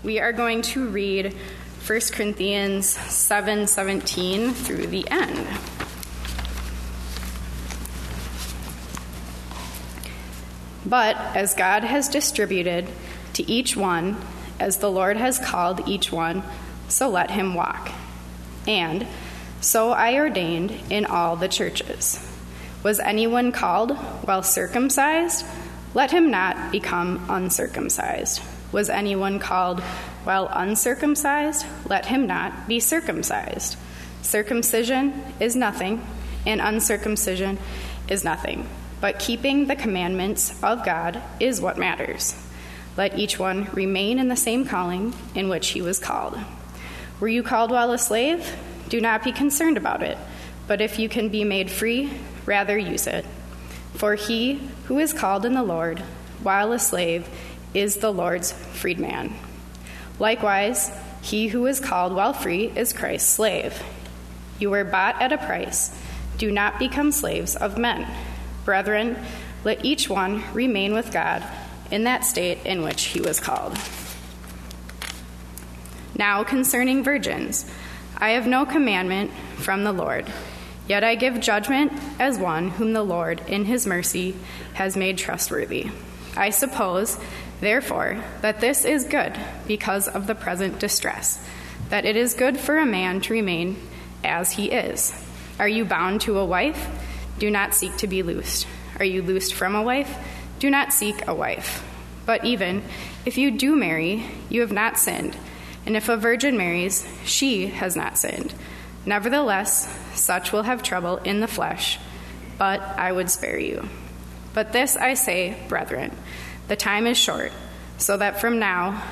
we are going to read 1 Corinthians 7:17 through the end. But as God has distributed to each one, as the Lord has called each one, so let him walk. And so I ordained in all the churches. Was anyone called while circumcised? Let him not become uncircumcised. Was anyone called while uncircumcised? Let him not be circumcised. Circumcision is nothing, and uncircumcision is nothing. But keeping the commandments of God is what matters. Let each one remain in the same calling in which he was called. Were you called while a slave? Do not be concerned about it. But if you can be made free, rather use it. For he who is called in the Lord while a slave is the Lord's freedman. Likewise, he who is called while free is Christ's slave. You were bought at a price. Do not become slaves of men. Brethren, let each one remain with God in that state in which he was called. Now concerning virgins, I have no commandment from the Lord, yet I give judgment as one whom the Lord in his mercy has made trustworthy. I suppose, therefore, that this is good because of the present distress, that it is good for a man to remain as he is. Are you bound to a wife? Do not seek to be loosed. Are you loosed from a wife? Do not seek a wife. But even if you do marry, you have not sinned. And if a virgin marries, she has not sinned. Nevertheless, such will have trouble in the flesh, but I would spare you. But this I say, brethren, the time is short, so that from now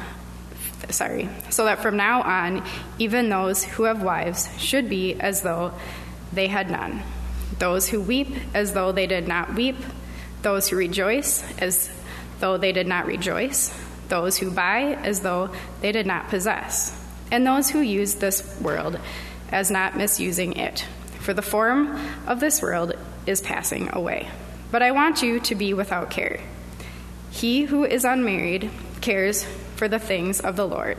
on, even those who have wives should be as though they had none. Those who weep as though they did not weep, those who rejoice as though they did not rejoice, those who buy as though they did not possess, and those who use this world as not misusing it. For the form of this world is passing away. But I want you to be without care. He who is unmarried cares for the things of the Lord,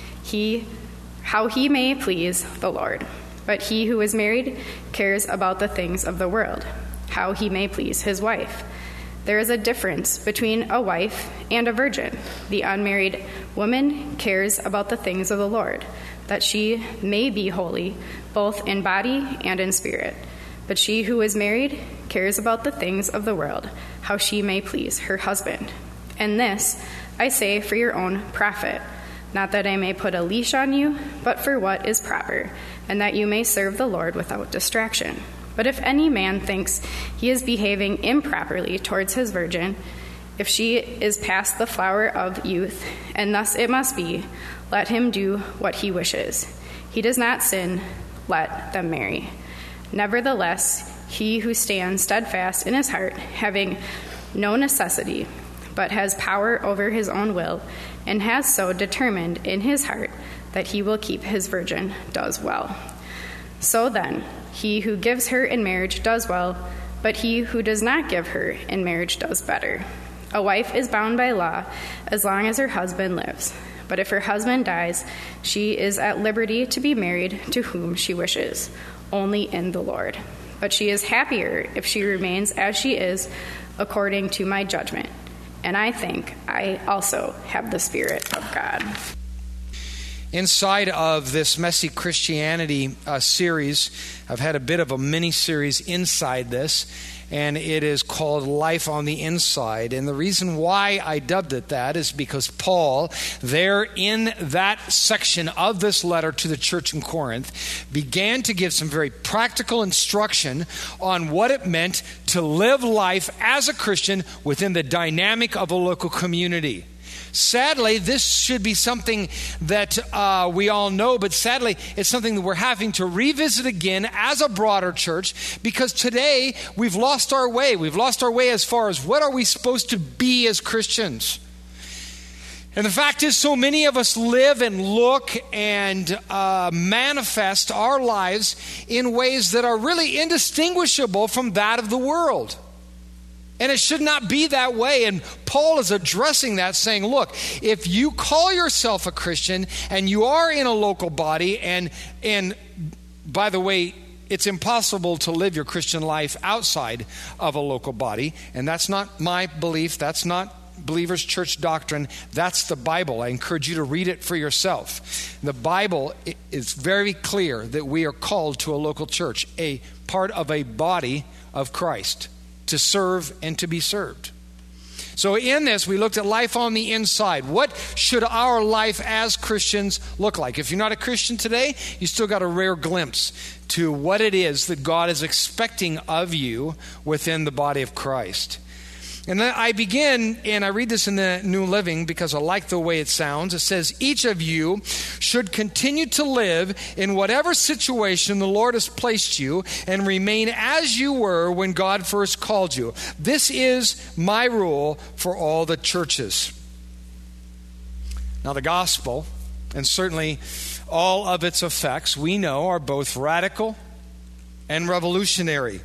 how he may please the Lord. But he who is married cares about the things of the world, how he may please his wife. There is a difference between a wife and a virgin. The unmarried woman cares about the things of the Lord, that she may be holy, both in body and in spirit. But she who is married cares about the things of the world, how she may please her husband. And this I say for your own profit, not that I may put a leash on you, but for what is proper, and that you may serve the Lord without distraction. But if any man thinks he is behaving improperly towards his virgin, if she is past the flower of youth, and thus it must be, let him do what he wishes. He does not sin, let them marry. Nevertheless, he who stands steadfast in his heart, having no necessity, but has power over his own will, and has so determined in his heart that he will keep his virgin, does well. So then, he who gives her in marriage does well, but he who does not give her in marriage does better. A wife is bound by law as long as her husband lives, but if her husband dies, she is at liberty to be married to whom she wishes, only in the Lord. But she is happier if she remains as she is, according to my judgment. And I think I also have the Spirit of God. Inside of this Messy Christianity series, I've had a bit of a mini-series inside this, and it is called Life on the Inside. And the reason why I dubbed it that is because Paul, there in that section of this letter to the church in Corinth, began to give some very practical instruction on what it meant to live life as a Christian within the dynamic of a local community. Sadly, this should be something that we all know, but sadly, it's something that we're having to revisit again as a broader church, because today we've lost our way. We've lost our way as far as what are we supposed to be as Christians. And the fact is, so many of us live and look and manifest our lives in ways that are really indistinguishable from that of the world. And it should not be that way. And Paul is addressing that, saying, look, if you call yourself a Christian and you are in a local body, and by the way, it's impossible to live your Christian life outside of a local body. And that's not my belief. That's not Believers Church doctrine. That's the Bible. I encourage you to read it for yourself. The Bible is very clear that we are called to a local church, a part of a body of Christ, to serve and to be served. So in this, we looked at life on the inside. What should our life as Christians look like? If you're not a Christian today, you still got a rare glimpse to what it is that God is expecting of you within the body of Christ. And then I begin, and I read this in the New Living because I like the way it sounds. It says, each of you should continue to live in whatever situation the Lord has placed you and remain as you were when God first called you. This is my rule for all the churches. Now the gospel, and certainly all of its effects, we know are both radical and revolutionary.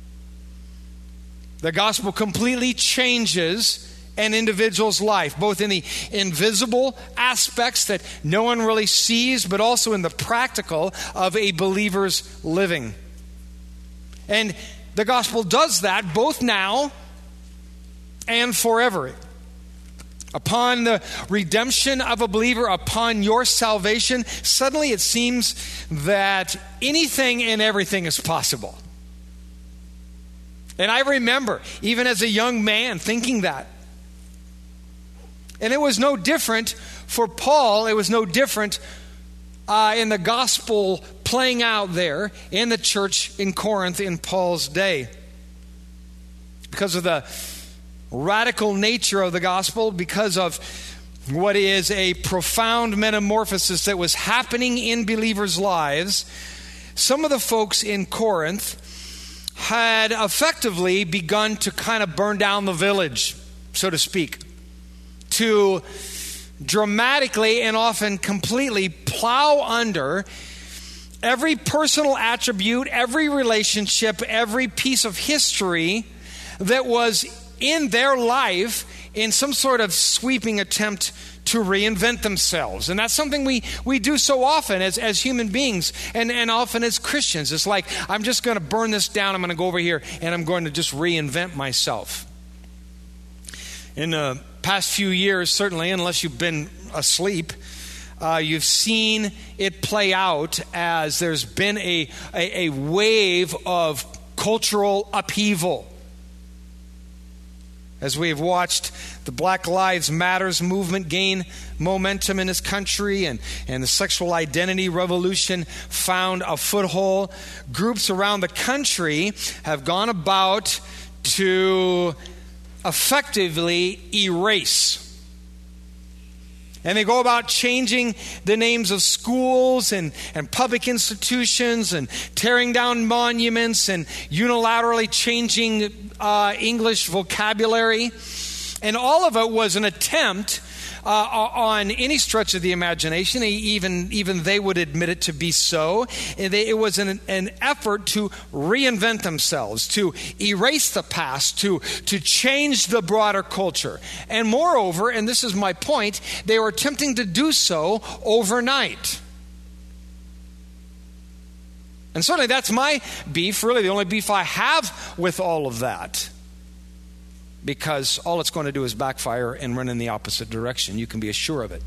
The gospel completely changes an individual's life, both in the invisible aspects that no one really sees, but also in the practical of a believer's living. And the gospel does that both now and forever. Upon the redemption of a believer, upon your salvation, suddenly it seems that anything and everything is possible. And I remember, even as a young man, thinking that. And it was no different for Paul. It was no different in the gospel playing out there in the church in Corinth in Paul's day. Because of the radical nature of the gospel, because of what is a profound metamorphosis that was happening in believers' lives, some of the folks in Corinth had effectively begun to kind of burn down the village, so to speak, to dramatically and often completely plow under every personal attribute, every relationship, every piece of history that was in their life in some sort of sweeping attempt to reinvent themselves. And that's something we do so often as human beings and often as Christians. It's like, I'm just going to burn this down. I'm going to go over here and I'm going to just reinvent myself. In the past few years, certainly, unless you've been asleep, you've seen it play out as there's been a wave of cultural upheaval. As we have watched the Black Lives Matters movement gain momentum in this country and the sexual identity revolution found a foothold, groups around the country have gone about to effectively erase. And they go about changing the names of schools and public institutions and tearing down monuments and unilaterally changing English vocabulary. And all of it was an attempt on any stretch of the imagination, even they would admit it to be so. It was an effort to reinvent themselves, to erase the past, to change the broader culture. And moreover, and this is my point, they were attempting to do so overnight. And certainly that's my beef, really the only beef I have with all of that. Because all it's going to do is backfire and run in the opposite direction. You can be assured of it.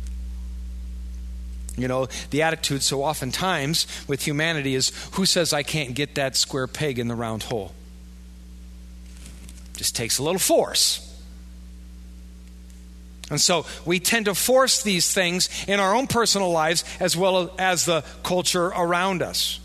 You know, the attitude so oftentimes with humanity is, who says I can't get that square peg in the round hole? Just takes a little force. And so we tend to force these things in our own personal lives as well as the culture around us.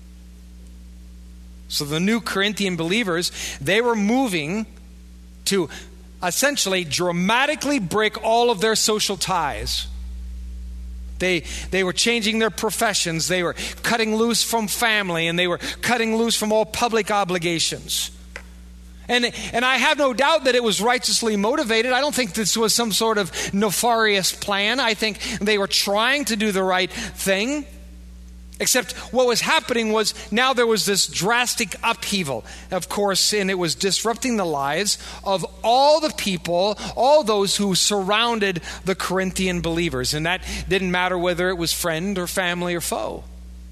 So the new Corinthian believers, they were moving to essentially dramatically break all of their social ties. They were changing their professions. They were cutting loose from family, and they were cutting loose from all public obligations. And I have no doubt that it was righteously motivated. I don't think this was some sort of nefarious plan. I think they were trying to do the right thing. Except what was happening was now there was this drastic upheaval, of course, and it was disrupting the lives of all the people, all those who surrounded the Corinthian believers. And that didn't matter whether it was friend or family or foe.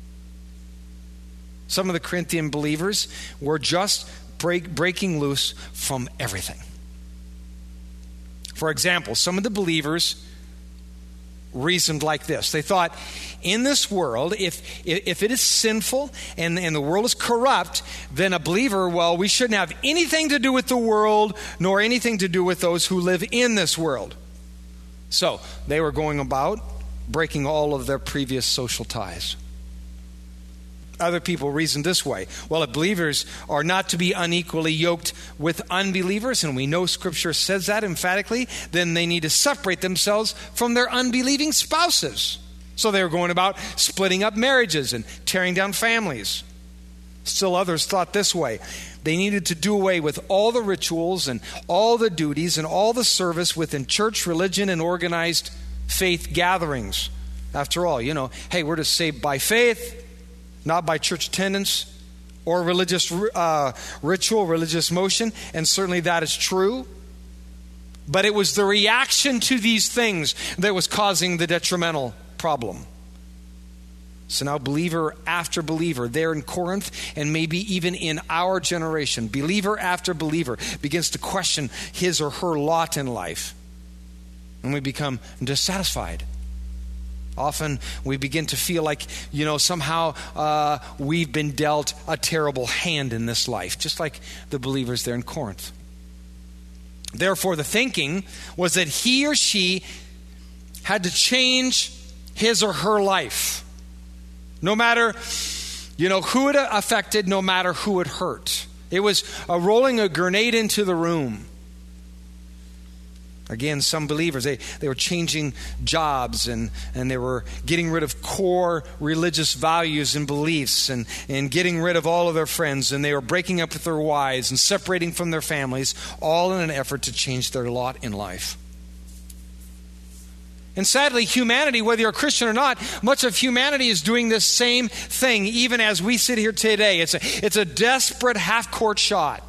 Some of the Corinthian believers were just breaking loose from everything. For example, some of the believers reasoned like this. They thought, in this world, if it is sinful and the world is corrupt, then a believer, well, we shouldn't have anything to do with the world, nor anything to do with those who live in this world. So they were going about breaking all of their previous social ties. Other people reasoned this way. Well, if believers are not to be unequally yoked with unbelievers, and we know Scripture says that emphatically, then they need to separate themselves from their unbelieving spouses. So they were going about splitting up marriages and tearing down families. Still others thought this way. They needed to do away with all the rituals and all the duties and all the service within church, religion, and organized faith gatherings. After all, hey, we're just saved by faith, not by church attendance or religious ritual, religious motion, and certainly that is true. But it was the reaction to these things that was causing the detrimental problem. So now believer after believer there in Corinth, and maybe even in our generation, believer after believer begins to question his or her lot in life. And we become dissatisfied. Often we begin to feel like, somehow we've been dealt a terrible hand in this life, just like the believers there in Corinth. Therefore, the thinking was that he or she had to change his or her life. No matter, who it affected, no matter who it hurt. It was rolling a grenade into the room. Again, some believers, they were changing jobs and they were getting rid of core religious values and beliefs and getting rid of all of their friends, and they were breaking up with their wives and separating from their families, all in an effort to change their lot in life. And sadly, humanity, whether you're a Christian or not, much of humanity is doing this same thing, even as we sit here today. It's a desperate half-court shot.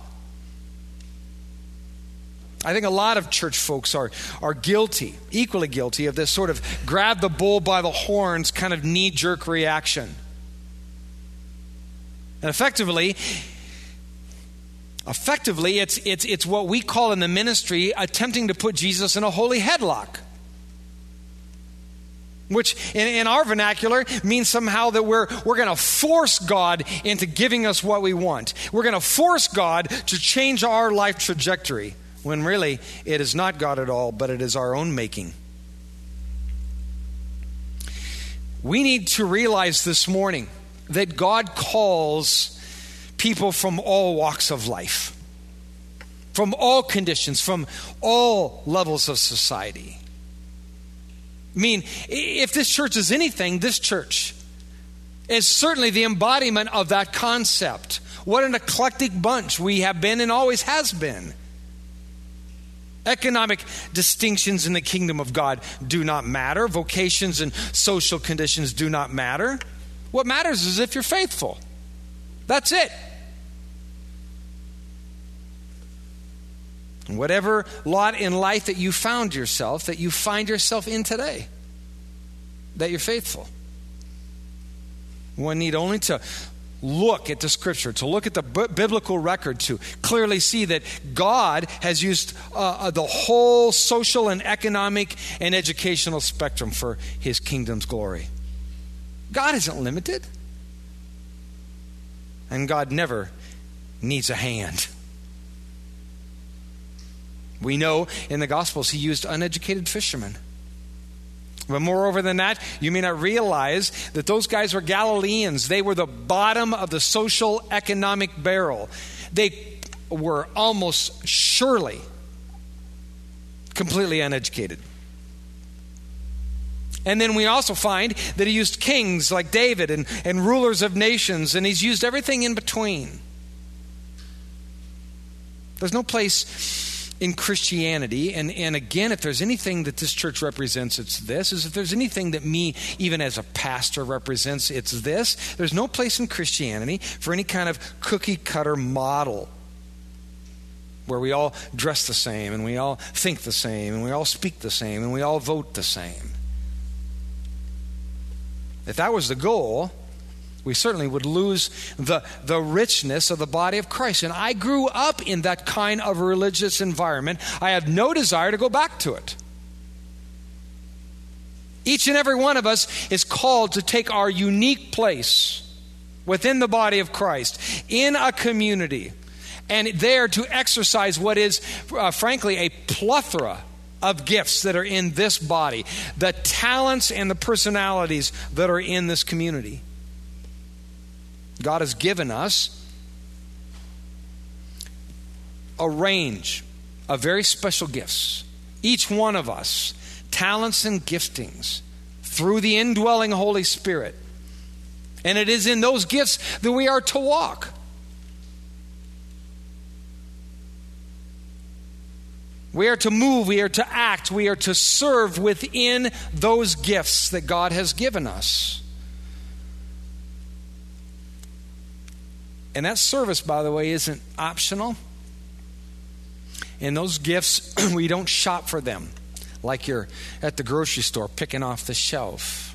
I think a lot of church folks are guilty, equally guilty, of this sort of grab the bull by the horns kind of knee-jerk reaction. And effectively, it's what we call in the ministry attempting to put Jesus in a holy headlock. Which in our vernacular means somehow that we're going to force God into giving us what we want. We're going to force God to change our life trajectory. When really, it is not God at all, but it is our own making. We need to realize this morning that God calls people from all walks of life, from all conditions, from all levels of society. I mean, if this church is anything, this church is certainly the embodiment of that concept. What an eclectic bunch we have been and always has been. Economic distinctions in the kingdom of God do not matter. Vocations and social conditions do not matter. What matters is if you're faithful. That's it. Whatever lot in life that you find yourself in today, that you're faithful. One need only to look at the Scripture, to look at the biblical record, to clearly see that God has used the whole social and economic and educational spectrum for His kingdom's glory. God isn't limited. And God never needs a hand. We know in the Gospels He used uneducated fishermen. But moreover than that, you may not realize that those guys were Galileans. They were the bottom of the social economic barrel. They were almost surely completely uneducated. And then we also find that He used kings like David and rulers of nations, and He's used everything in between. There's no place in Christianity, and again, if there's anything that this church represents, it's this. If there's anything that me, even as a pastor, represents, it's this. There's no place in Christianity for any kind of cookie-cutter model where we all dress the same, and we all think the same, and we all speak the same, and we all vote the same. If that was the goal, we certainly would lose the richness of the body of Christ. And I grew up in that kind of religious environment. I have no desire to go back to it. Each and every one of us is called to take our unique place within the body of Christ, in a community, and there to exercise what is, frankly, a plethora of gifts that are in this body, the talents and the personalities that are in this community. God has given us a range of very special gifts. Each one of us, talents and giftings through the indwelling Holy Spirit. And it is in those gifts that we are to walk. We are to move, we are to act, we are to serve within those gifts that God has given us. And that service, by the way, isn't optional. And those gifts, we don't shop for them like you're at the grocery store picking off the shelf.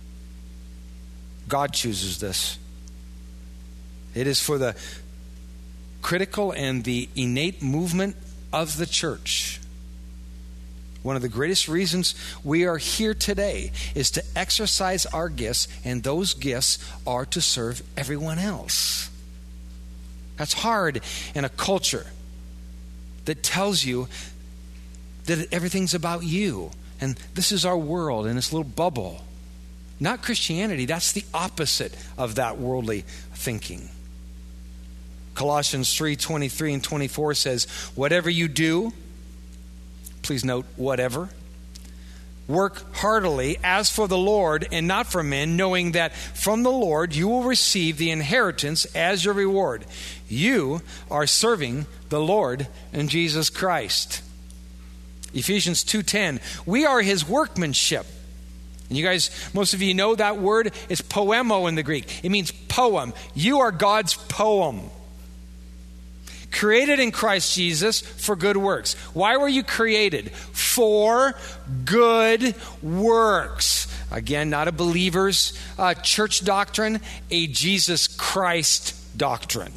God chooses this. It is for the critical and the innate movement of the church. One of the greatest reasons we are here today is to exercise our gifts, and those gifts are to serve everyone else. That's hard in a culture that tells you that everything's about you, and this is our world in this little bubble. Not Christianity. That's the opposite of that worldly thinking. Colossians 3:23 and 24 says, whatever you do, please note, whatever, work heartily as for the Lord and not for men, knowing that from the Lord you will receive the inheritance as your reward. You are serving the Lord and Jesus Christ. Ephesians 2:10, we are his workmanship. And you guys, most of you know that word is poemo in the Greek. It means poem. You are God's poem. Created in Christ Jesus for good works. Why were you created? For good works. Again, not a believer's church doctrine, a Jesus Christ doctrine.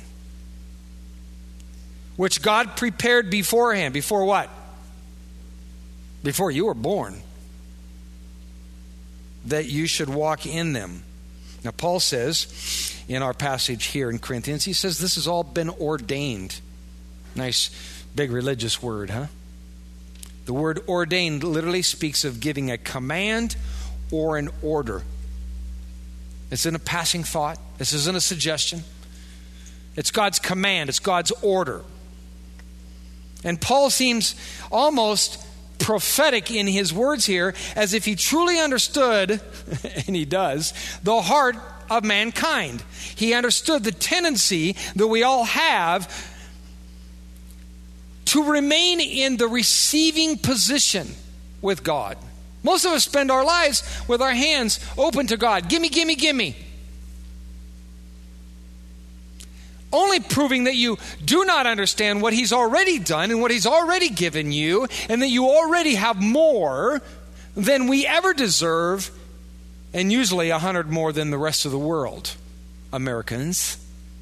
Which God prepared beforehand. Before what? Before you were born. That you should walk in them. Now, Paul says in our passage here in Corinthians, he says this has all been ordained. Nice big religious word, huh? The word ordained literally speaks of giving a command or an order. It's in a passing thought. This isn't a suggestion. It's God's command. It's God's order. And Paul seems almost prophetic in his words here, as if he truly understood, and he does, the heart of mankind. He understood the tendency that we all have to remain in the receiving position with God. Most of us spend our lives with our hands open to God. Gimme, gimme, gimme. Only proving that you do not understand what he's already done and what he's already given you, and that you already have more than we ever deserve, and usually 100 more than the rest of the world, Americans.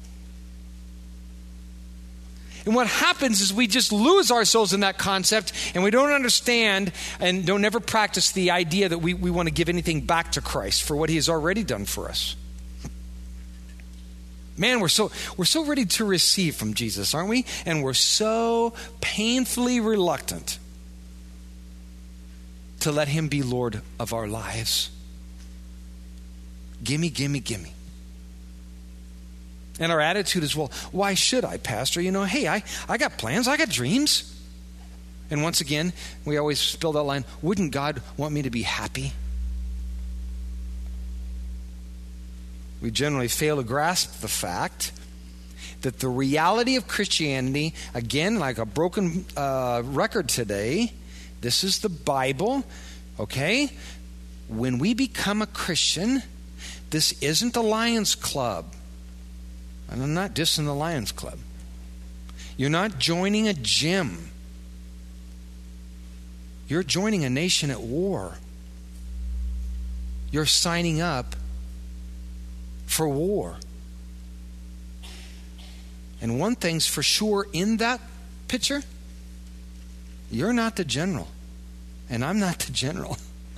And what happens is we just lose ourselves in that concept, and we don't understand and don't ever practice the idea that we want to give anything back to Christ for what he has already done for us. Man, we're so ready to receive from Jesus, aren't we? And we're so painfully reluctant to let him be Lord of our lives. Gimme, gimme, gimme. And our attitude is, well, why should I, Pastor? You know, hey, I got plans, I got dreams. And once again, we always spill that line, wouldn't God want me to be happy? We generally fail to grasp the fact that the reality of Christianity, again, like a broken record today, this is the Bible, okay? When we become a Christian, this isn't the Lions Club. And I'm not dissing the Lions Club. You're not joining a gym. You're joining a nation at war. You're signing up for war. And one thing's for sure in that picture, you're not the general, and I'm not the general.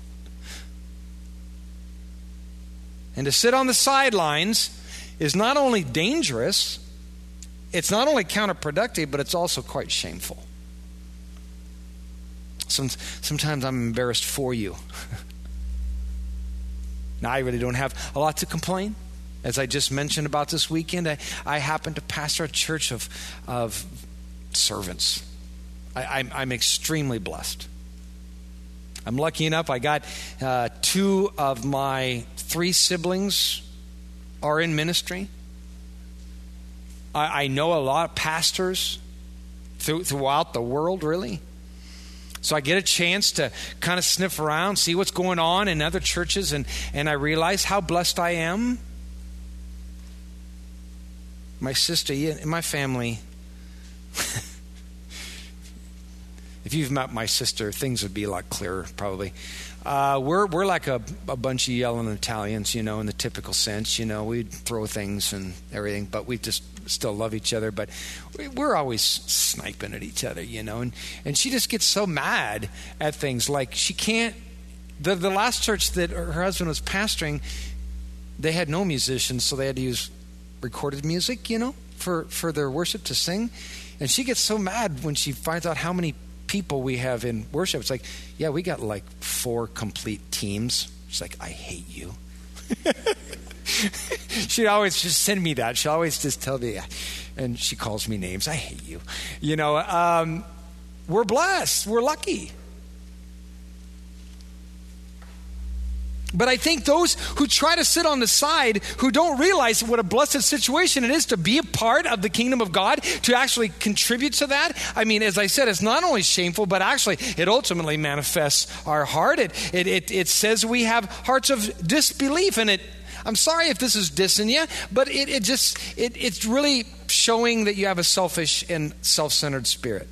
And to sit on the sidelines is not only dangerous, it's not only counterproductive, but it's also quite shameful. Sometimes I'm embarrassed for you. Now, I really don't have a lot to complain. As I just mentioned about this weekend, I happen to pastor a church of servants. I'm extremely blessed. I'm lucky enough, I got 2 of my 3 siblings are in ministry. I know a lot of pastors throughout the world, really. So I get a chance to kind of sniff around, see what's going on in other churches, and I realize how blessed I am. My sister, in my family, if you've met my sister, things would be a lot clearer, probably. We're like a bunch of yelling Italians, in the typical sense. We'd throw things and everything, but we just still love each other. But we're always sniping at each other, And she just gets so mad at things. Like she can't. The last church that her husband was pastoring, they had no musicians, so they had to use recorded music, for their worship to sing. And she gets so mad when she finds out how many people we have in worship. It's like, yeah, we got like 4 complete teams. She's like, I hate you. She'd always just send me that. She'll always just tell me, and she calls me names. I hate you. We're blessed. We're lucky. But I think those who try to sit on the side, who don't realize what a blessed situation it is to be a part of the kingdom of God, to actually contribute to that. I mean, as I said, it's not only shameful, but actually it ultimately manifests our heart. It says we have hearts of disbelief, and I'm sorry if this is dissing you, but it's really showing that you have a selfish and self-centered spirit.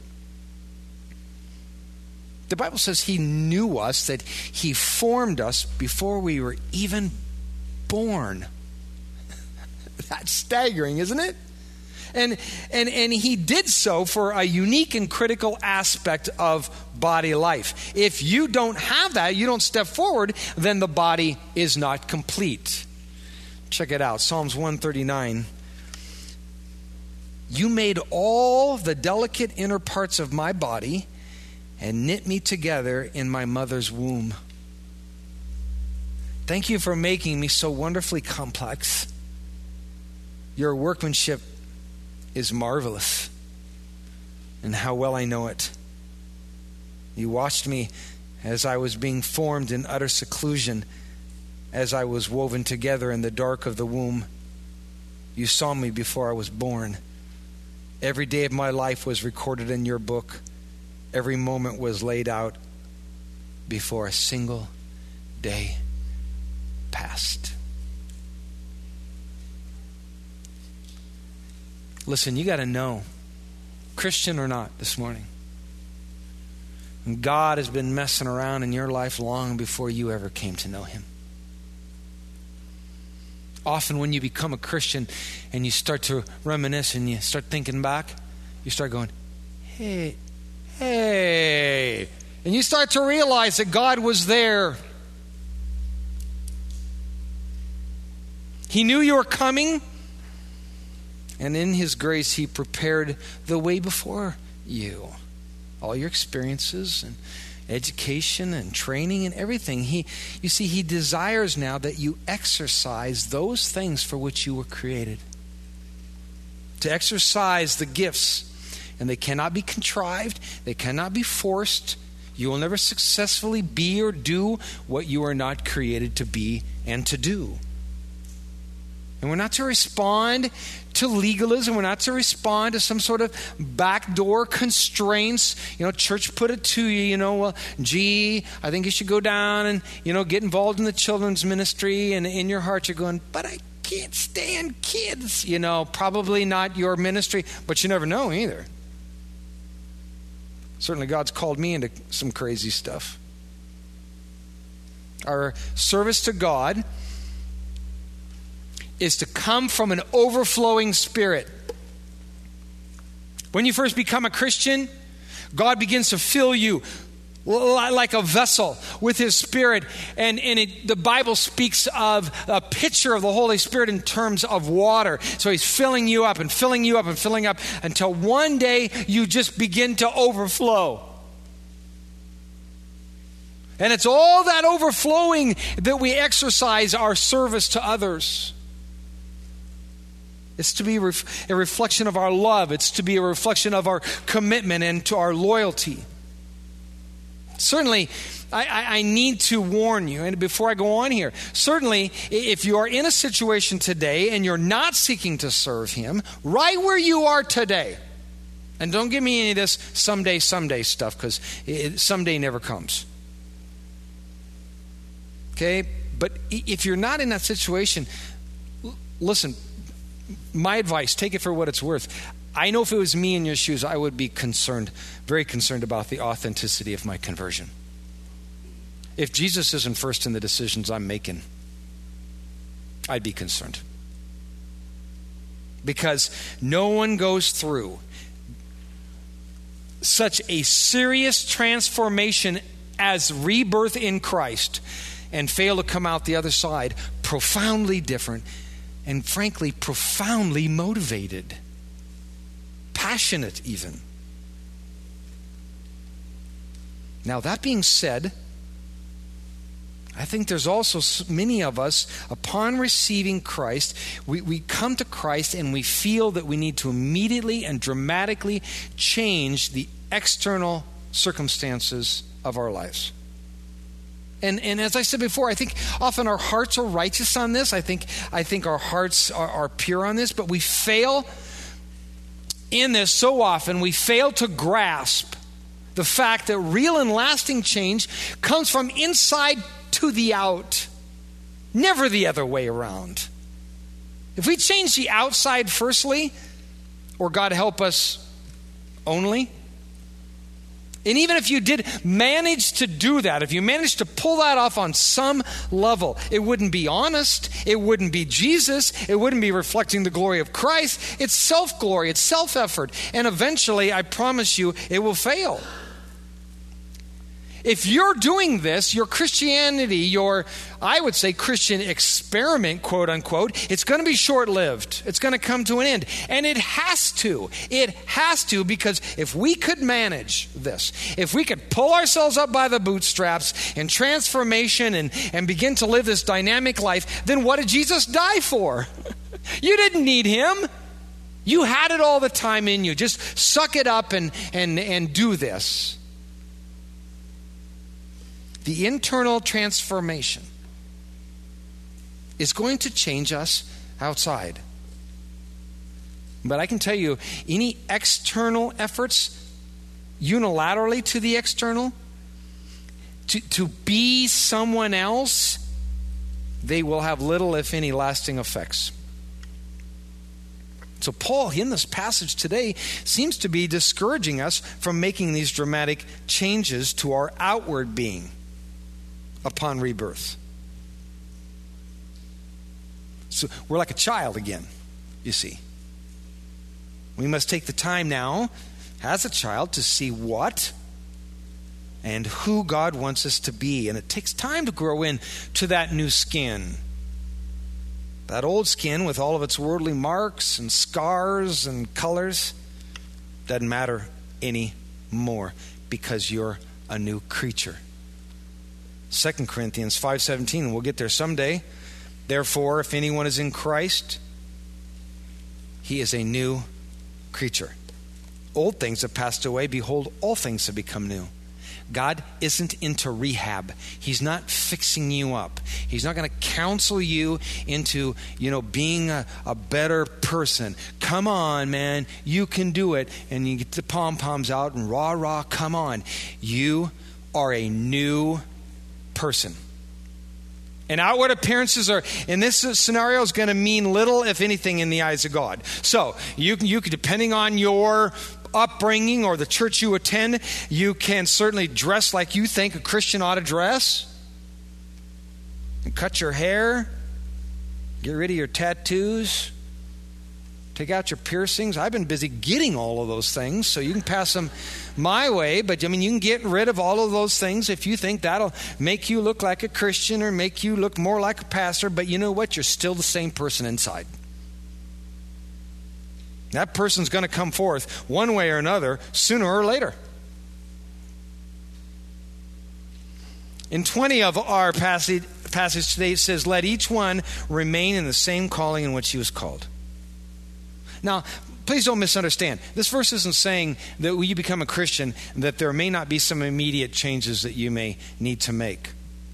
The Bible says he knew us, that he formed us before we were even born. That's staggering, isn't it? And he did so for a unique and critical aspect of body life. If you don't have that, you don't step forward, then the body is not complete. Check it out, Psalms 139. You made all the delicate inner parts of my body and knit me together in my mother's womb. Thank you for making me so wonderfully complex. Your workmanship is marvelous, and how well I know it. You watched me as I was being formed in utter seclusion, as I was woven together in the dark of the womb. You saw me before I was born. Every day of my life was recorded in your book. Every moment was laid out before a single day passed. Listen, you got to know, Christian or not this morning, God has been messing around in your life long before you ever came to know him. Often when you become a Christian and you start to reminisce and you start thinking back, you start going, hey. And you start to realize that God was there. He knew you were coming. And in his grace, he prepared the way before you. All your experiences and education and training and everything. He desires now that you exercise those things for which you were created. To exercise the gifts. And they cannot be contrived. They cannot be forced. You will never successfully be or do what you are not created to be and to do. And we're not to respond to legalism. We're not to respond to some sort of backdoor constraints. Church put it to you, well, gee, I think you should go down and, get involved in the children's ministry. And in your heart you're going, but I can't stand kids. Probably not your ministry, but you never know either. Certainly God's called me into some crazy stuff. Our service to God is to come from an overflowing spirit. When you first become a Christian, God begins to fill you like a vessel with His Spirit. And the Bible speaks of a picture of the Holy Spirit in terms of water. So He's filling you up and filling you up and filling up until one day you just begin to overflow. And it's all that overflowing that we exercise our service to others. It's to be a reflection of our love. It's to be a reflection of our commitment and to our loyalty. Certainly, I need to warn you, and before I go on here, certainly if you are in a situation today and you're not seeking to serve Him, right where you are today, and don't give me any of this someday stuff, because someday never comes. Okay? But if you're not in that situation, listen, my advice, take it for what it's worth. I know if it was me in your shoes, I would be very concerned about the authenticity of my conversion. If Jesus isn't first in the decisions I'm making, I'd be concerned. Because no one goes through such a serious transformation as rebirth in Christ and fail to come out the other side profoundly different and frankly profoundly motivated. Passionate even. Now, that being said, I think there's also many of us, upon receiving Christ, we come to Christ and we feel that we need to immediately and dramatically change the external circumstances of our lives. And as I said before, I think often our hearts are righteous on this. I think our hearts are pure on this, but we fail in this so often. We fail to grasp the fact that real and lasting change comes from inside to the out, never the other way around. If we change the outside firstly, or God help us only, and even if you did manage to do that, if you managed to pull that off on some level, it wouldn't be honest, it wouldn't be Jesus, it wouldn't be reflecting the glory of Christ. It's self-glory, it's self-effort, and eventually, I promise you, it will fail. If you're doing this, your Christianity, your, I would say, Christian experiment, quote unquote, it's going to be short-lived. It's going to come to an end. And it has to. It has to, because if we could manage this, if we could pull ourselves up by the bootstraps in transformation and begin to live this dynamic life, then what did Jesus die for? You didn't need Him. You had it all the time in you. Just suck it up and do this. The internal transformation is going to change us outside. But I can tell you, any external efforts unilaterally to the external, to be someone else, they will have little, if any, lasting effects. So Paul, in this passage today, seems to be discouraging us from making these dramatic changes to our outward being upon rebirth. So we're like a child again, you see. We must take the time now, as a child, to see what and who God wants us to be. And it takes time to grow into that new skin. That old skin with all of its worldly marks and scars and colors doesn't matter anymore because you're a new creature. 2 Corinthians 5:17, and we'll get there someday. Therefore, if anyone is in Christ, he is a new creature. Old things have passed away. Behold, all things have become new. God isn't into rehab. He's not fixing you up. He's not going to counsel you into, being a better person. Come on, man, you can do it. And you get the pom-poms out and rah, rah, come on. You are a new person. And outward appearances are, in this scenario, is going to mean little, if anything, in the eyes of God. So you can, depending on your upbringing or the church you attend, you can certainly dress like you think a Christian ought to dress, and cut your hair, get rid of your tattoos, take out your piercings. I've been busy getting all of those things, so you can pass them my way. But you can get rid of all of those things if you think that'll make you look like a Christian or make you look more like a pastor. But you know what? You're still the same person inside. That person's going to come forth one way or another, sooner or later. In 20 of our passage today, it says, "Let each one remain in the same calling in which he was called." Now, please don't misunderstand. This verse isn't saying that when you become a Christian, that there may not be some immediate changes that you may need to make.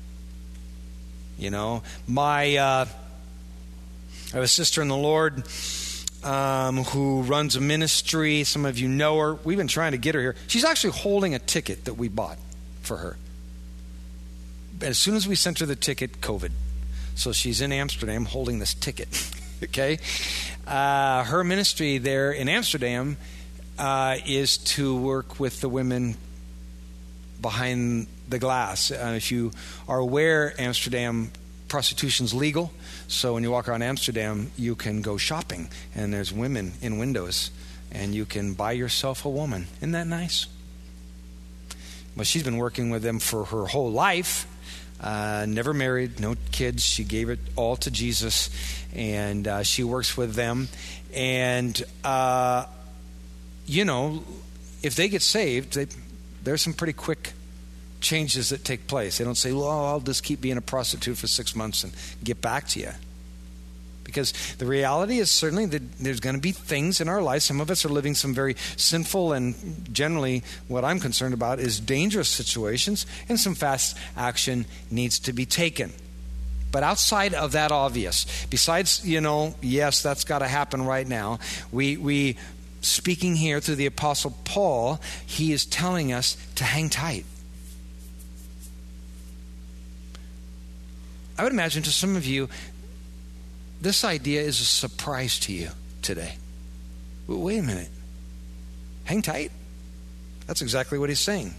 I have a sister in the Lord who runs a ministry. Some of you know her. We've been trying to get her here. She's actually holding a ticket that we bought for her. As soon as we sent her the ticket, COVID. So she's in Amsterdam holding this ticket. Okay? Her ministry there in Amsterdam is to work with the women behind the glass. If you are aware, Amsterdam, prostitution's legal. So when you walk around Amsterdam, you can go shopping, and there's women in windows, and you can buy yourself a woman. Isn't that nice? Well, she's been working with them for her whole life. Never married, no kids. She gave it all to Jesus, and she works with them. And, if they get saved, there's some pretty quick changes that take place. They don't say, well, I'll just keep being a prostitute for 6 months and get back to you. Because the reality is certainly that there's going to be things in our lives. Some of us are living some very sinful and generally what I'm concerned about is dangerous situations, and some fast action needs to be taken. But outside of that obvious, besides, yes, that's got to happen right now, we speaking here through the Apostle Paul, he is telling us to hang tight. I would imagine to some of you, this idea is a surprise to you today. Wait a minute. Hang tight? That's exactly what he's saying.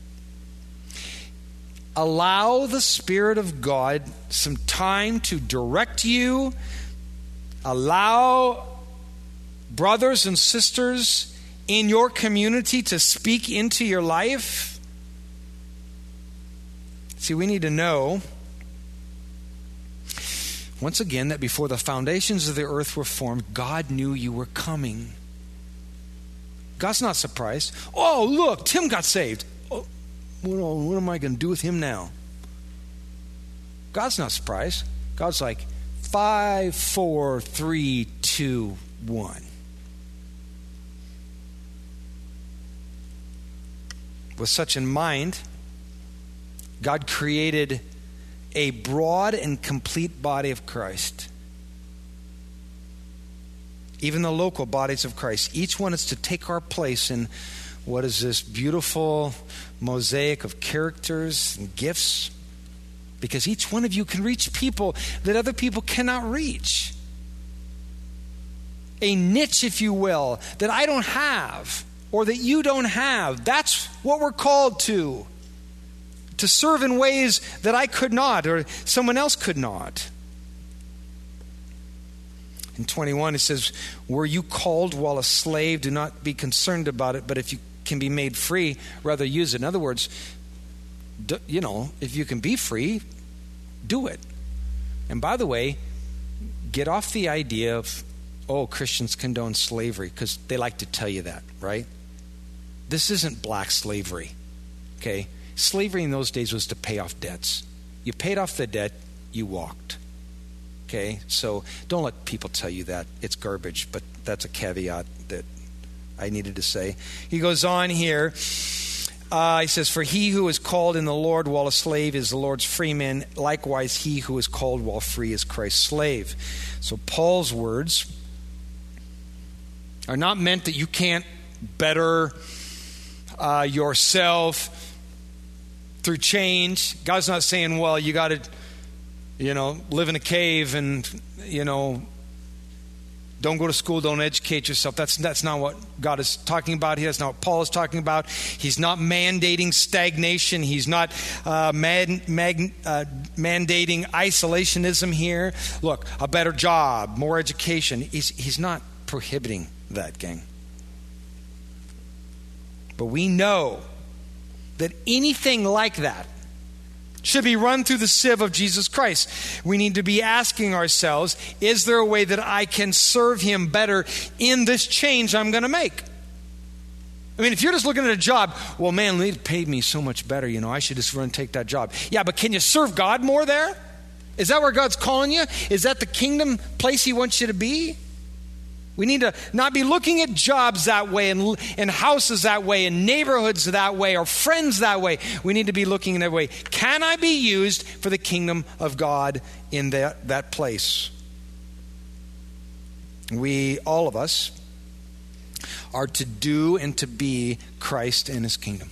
Allow the Spirit of God some time to direct you. Allow brothers and sisters in your community to speak into your life. See, we need to know, once again, that before the foundations of the earth were formed, God knew you were coming. God's not surprised. Oh, look, Tim got saved. Oh, what am I going to do with him now? God's not surprised. God's like, 5, 4, 3, 2, 1. With such in mind, God created a broad and complete body of Christ. Even the local bodies of Christ. Each one is to take our place in what is this beautiful mosaic of characters and gifts. Because each one of you can reach people that other people cannot reach. A niche, if you will, that I don't have or that you don't have. That's what we're called to. To serve in ways that I could not or someone else could not. In 21 it says, were you called while a slave? Do not be concerned about it, but if you can be made free, rather use it. In other words, if you can be free, do it. And by the way, get off the idea of, Christians condone slavery, because they like to tell you that, right? This isn't black slavery, okay? Slavery in those days was to pay off debts. You paid off the debt, you walked. Okay? So don't let people tell you that. It's garbage, but that's a caveat that I needed to say. He goes on here. He says, for he who is called in the Lord while a slave is the Lord's free man. Likewise, he who is called while free is Christ's slave. So Paul's words are not meant that you can't better yourself through change. God's not saying, well, you got to, live in a cave and, don't go to school, don't educate yourself. That's not what God is talking about here. That's not what Paul is talking about. He's not mandating stagnation. He's not mandating isolationism here. Look, a better job, more education. He's not prohibiting that, gang. But we know that anything like that should be run through the sieve of Jesus Christ. We need to be asking ourselves, is there a way that I can serve him better in this change I'm going to make? I mean, if you're just looking at a job, well, man, they paid me so much better, I should just run and take that job. Yeah, but can you serve God more there? Is that where God's calling you? Is that the kingdom place he wants you to be? We need to not be looking at jobs that way and houses that way and neighborhoods that way or friends that way. We need to be looking that way. Can I be used for the kingdom of God in that place? We, all of us, are to do and to be Christ in his kingdom.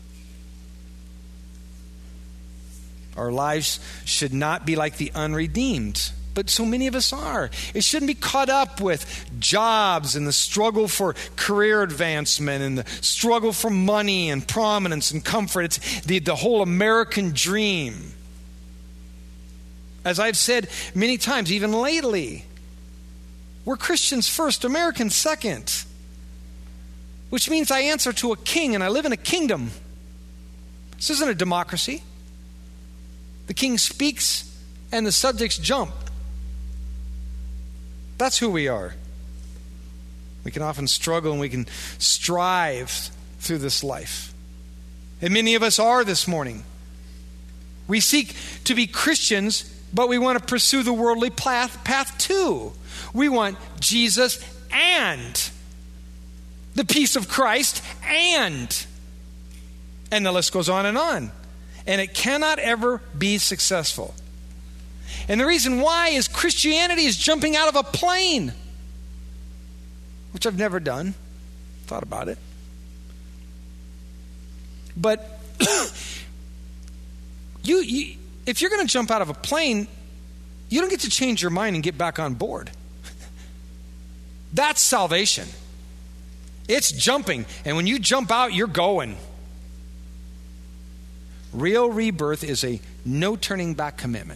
Our lives should not be like the unredeemed. But so many of us are. It shouldn't be caught up with jobs and the struggle for career advancement and the struggle for money and prominence and comfort. It's the whole American dream. As I've said many times, even lately, we're Christians first, Americans second. Which means I answer to a king and I live in a kingdom. This isn't a democracy. The king speaks and the subjects jump. That's who we are. We can often struggle and we can strive through this life. And many of us are this morning. We seek to be Christians, but we want to pursue the worldly path too. We want Jesus and the peace of Christ and the list goes on. And it cannot ever be successful. And the reason why is Christianity is jumping out of a plane, which I've never done. Thought about it. But if you're going to jump out of a plane, you don't get to change your mind and get back on board. That's salvation. It's jumping. And when you jump out, you're going. Real rebirth is a no turning back commitment.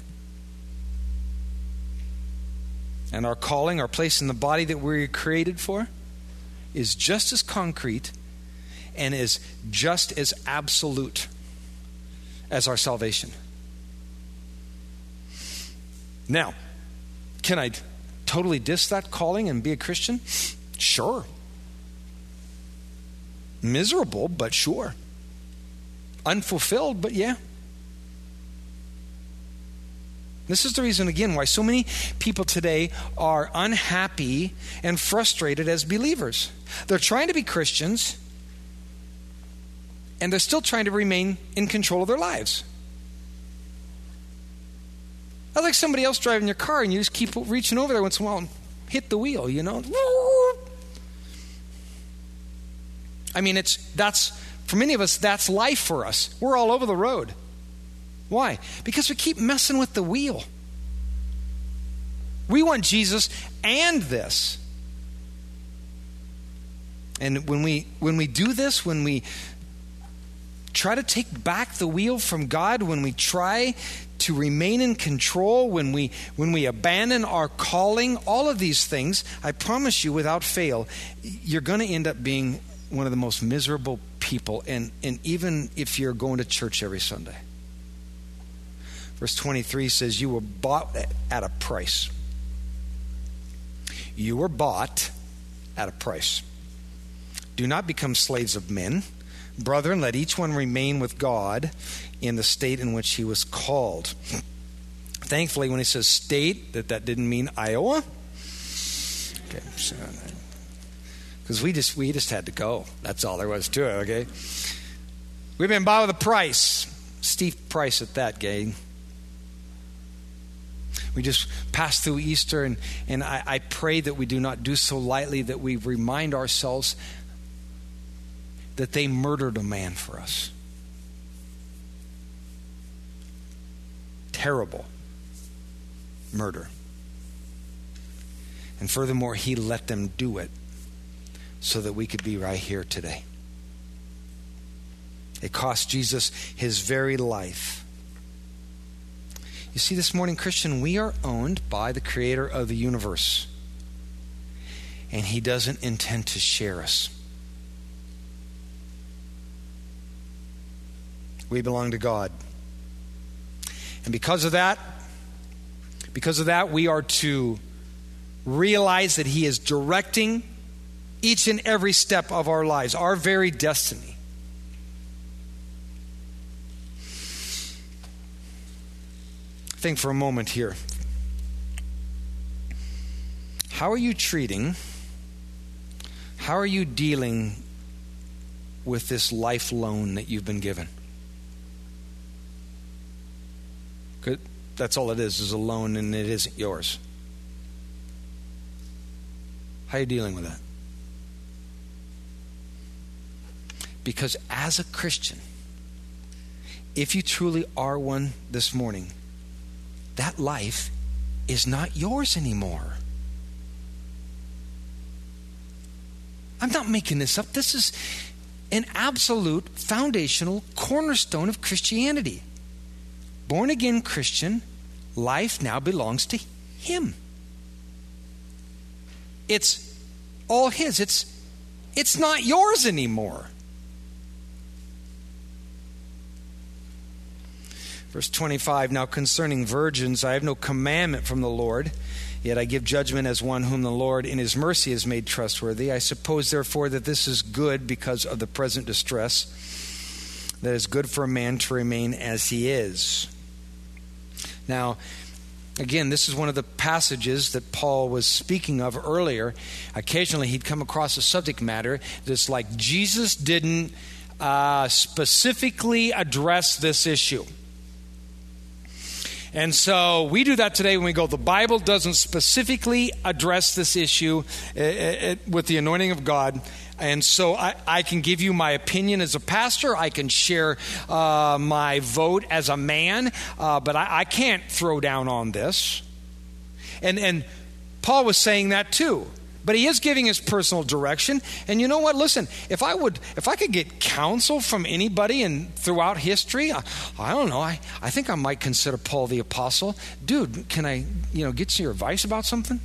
And our calling, our place in the body that we're created for, is just as concrete and is just as absolute as our salvation. Now, can I totally diss that calling and be a Christian? Sure. Miserable, but sure. Unfulfilled, but yeah. This is the reason, again, why so many people today are unhappy and frustrated as believers. They're trying to be Christians, and they're still trying to remain in control of their lives. That's like somebody else driving your car, and you just keep reaching over there once in a while and hit the wheel, I mean, that's for many of us, that's life for us. We're all over the road. Why? Because we keep messing with the wheel. We want Jesus and this. And when we do this, when we try to take back the wheel from God, when we try to remain in control, when we abandon our calling, all of these things, I promise you without fail, you're going to end up being one of the most miserable people, and even if you're going to church every Sunday. Verse 23 says, you were bought at a price. You were bought at a price. Do not become slaves of men. Brethren, let each one remain with God in the state in which he was called. Thankfully, when he says state, that didn't mean Iowa. Okay, because we just had to go. That's all there was to it, okay? We've been bought with a price. Steep price at that, gang. We just passed through Easter, and I pray that we do not do so lightly, that we remind ourselves that they murdered a man for us. Terrible murder. And furthermore, he let them do it so that we could be right here today. It cost Jesus his very life. You see, this morning, Christian, we are owned by the creator of the universe. And he doesn't intend to share us. We belong to God. And because of that, we are to realize that he is directing each and every step of our lives, our very destiny. Think for a moment here. How are you dealing with this life loan that you've been given? Good. That's all it is a loan, and it isn't yours. How are you dealing with that? Because as a Christian, if you truly are one this morning, that life is not yours anymore. I'm not making this up. This is an absolute foundational cornerstone of Christianity. Born again Christian, life now belongs to him. It's all his. It's not yours anymore. Verse 25, now concerning virgins, I have no commandment from the Lord, yet I give judgment as one whom the Lord in his mercy has made trustworthy. I suppose, therefore, that this is good because of the present distress, that it's good for a man to remain as he is. Now, again, this is one of the passages that Paul was speaking of earlier. Occasionally, he'd come across a subject matter that's like Jesus didn't specifically address this issue. And so we do that today when we go, the Bible doesn't specifically address this issue with the anointing of God. And so I can give you my opinion as a pastor. I can share my vote as a man. But I can't throw down on this. And Paul was saying that too. But he is giving his personal direction. And you know what? Listen, if I could get counsel from anybody and throughout history, I don't know. I think I might consider Paul the Apostle. Dude, can I, get your advice about something?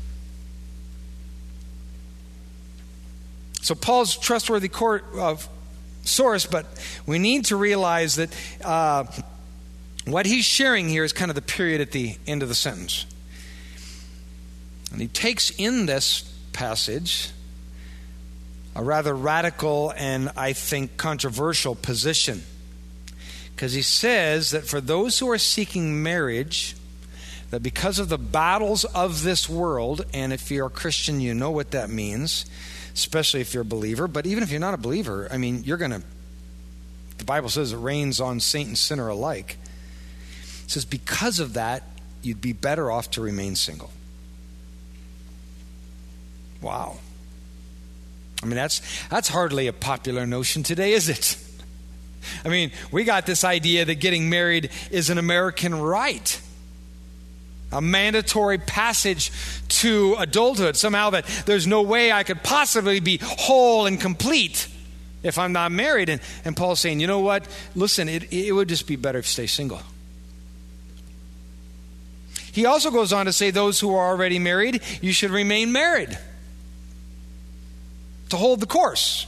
So Paul's trustworthy source, but we need to realize that what he's sharing here is kind of the period at the end of the sentence. And he takes in this passage a rather radical and I think controversial position, because he says that for those who are seeking marriage, that because of the battles of this world, and if you're a Christian, you know what that means, especially if you're a believer, but even if you're not a believer, the Bible says it rains on saint and sinner alike. It says because of that, you'd be better off to remain single. Wow. That's hardly a popular notion today, is it? We got this idea that getting married is an American right, a mandatory passage to adulthood. Somehow that there's no way I could possibly be whole and complete if I'm not married. And Paul's saying, you know what? Listen, it would just be better if you stay single. He also goes on to say those who are already married, you should remain married to hold the course.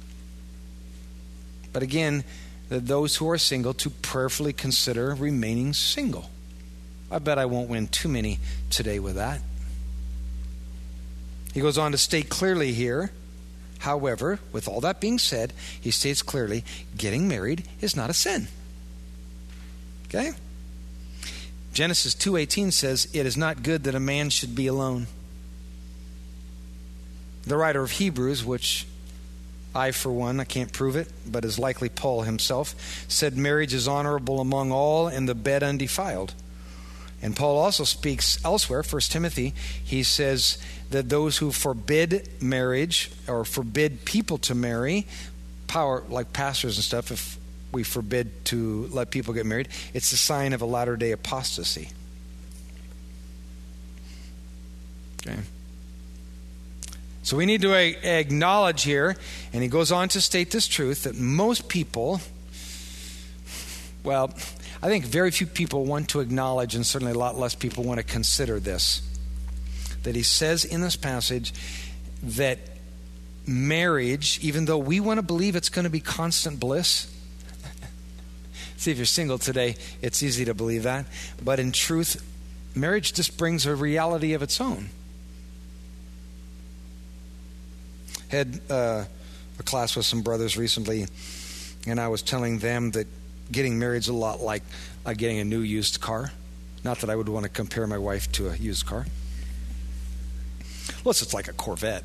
But again, those who are single to prayerfully consider remaining single. I bet I won't win too many today with that. He goes on to state clearly here, however, with all that being said, he states clearly, getting married is not a sin. Okay? Genesis 2:18 says, it is not good that a man should be alone. The writer of Hebrews, which I, for one, I can't prove it, but is likely Paul himself, said marriage is honorable among all and the bed undefiled. And Paul also speaks elsewhere, 1 Timothy, he says that those who forbid marriage or forbid people to marry, power like pastors and stuff, if we forbid to let people get married, it's a sign of a latter-day apostasy. Okay. So we need to acknowledge here, and he goes on to state this truth, that most people, well, I think very few people want to acknowledge, and certainly a lot less people want to consider this, that he says in this passage that marriage, even though we want to believe it's going to be constant bliss, see, if you're single today, it's easy to believe that, but in truth, marriage just brings a reality of its own. Had a class with some brothers recently, and I was telling them that getting married is a lot like getting a new used car. Not that I would want to compare my wife to a used car. Unless it's like a Corvette.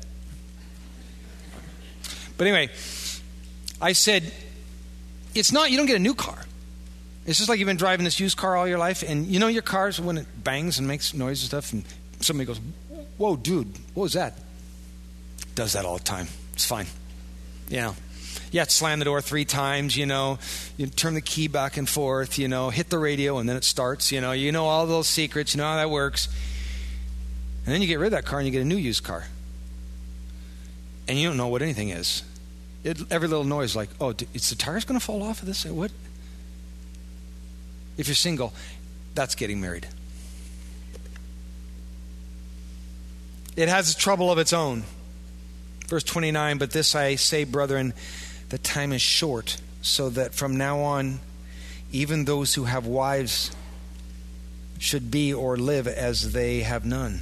But anyway, I said, it's not, you don't get a new car. It's just like you've been driving this used car all your life, and you know your cars, when it bangs and makes noise and stuff, and somebody goes, whoa, dude, what was that? Does that all the time. It's fine. You have to slam the door 3 times, you turn the key back and forth, hit the radio, and then it starts, you know all those secrets, you know how that works. And then you get rid of that car and you get a new used car. And you don't know what anything is. Every little noise like, oh, is the tires going to fall off of this? What? If you're single, that's getting married. It has a trouble of its own. Verse 29, but this I say, brethren, the time is short, so that from now on, even those who have wives should be or live as they have none.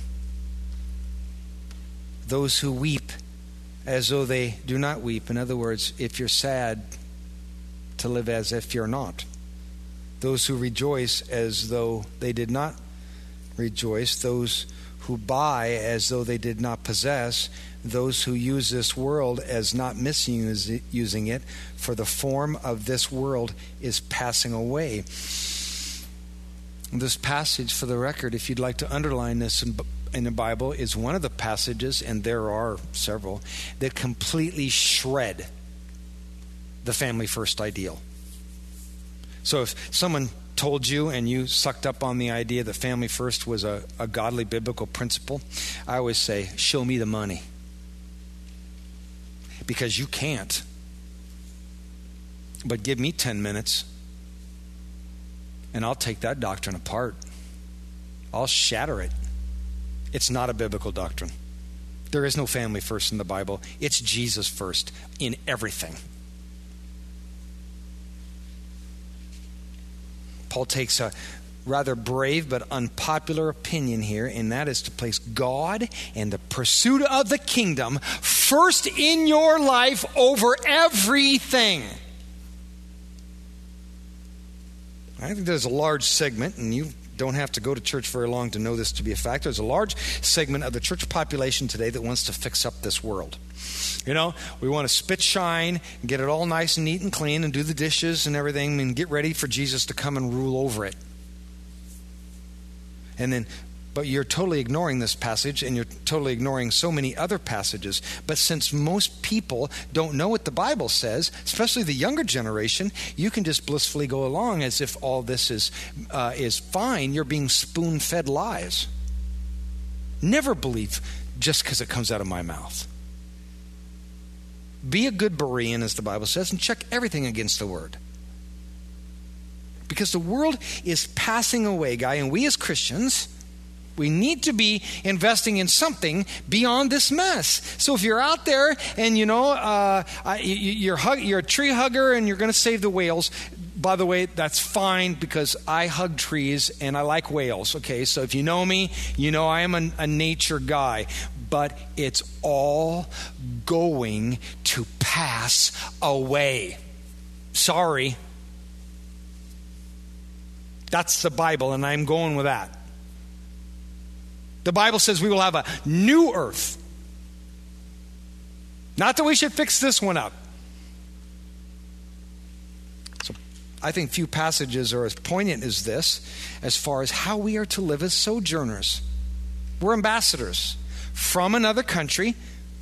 Those who weep as though they do not weep. In other words, if you're sad, to live as if you're not. Those who rejoice as though they did not rejoice. Those who buy as though they did not possess. Those who use this world as not misusing it, for the form of this world is passing away. This passage, for the record, if you'd like to underline this in the Bible, is one of the passages, and there are several, that completely shred the family first ideal. So if someone told you and you sucked up on the idea that family first was a godly biblical principle, I always say, show me the money. Because you can't. But give me 10 minutes and I'll take that doctrine apart. I'll shatter it. It's not a biblical doctrine. There is no family first in the Bible. It's Jesus first in everything. Paul takes a rather brave but unpopular opinion here, and that is to place God and the pursuit of the kingdom first in your life over everything. I think there's a large segment, and you don't have to go to church very long to know this to be a fact. There's a large segment of the church population today that wants to fix up this world. We want to spit shine, get it all nice and neat and clean, and do the dishes and everything, and get ready for Jesus to come and rule over it. But you're totally ignoring this passage, and you're totally ignoring so many other passages. But since most people don't know what the Bible says, especially the younger generation, you can just blissfully go along as if all this is fine. You're being spoon-fed lies. Never believe just because it comes out of my mouth. Be a good Berean, as the Bible says, and check everything against the Word. Because the world is passing away, Guy, and we as Christians, we need to be investing in something beyond this mess. So if you're out there and you're a tree hugger and you're going to save the whales, by the way, that's fine because I hug trees and I like whales. Okay, so if you know me, you know I am a nature guy. But it's all going to pass away. Sorry. That's the Bible, and I'm going with that. The Bible says we will have a new earth. Not that we should fix this one up. So I think few passages are as poignant as this as far as how we are to live as sojourners. We're ambassadors from another country,